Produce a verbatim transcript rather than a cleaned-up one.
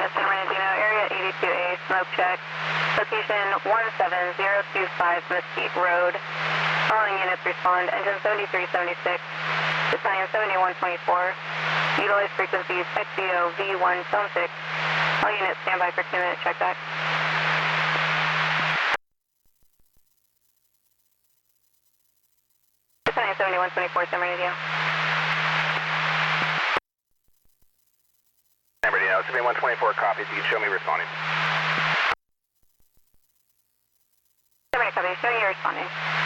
Yes, San Bernardino, area eighty-two A, smoke check. Location one seven zero two five Mesquite Road. Following units respond, engine seventy-three seventy-six, battalion seventy-one twenty-four. Utilize frequencies X B O V one tone six. All units stand by for two minute check back. Battalion seventy-one twenty-four, San Bernardino. San Bernardino, seventy-one twenty-four copies. You can show me responding. San Bernardino, copy. Showing you responding.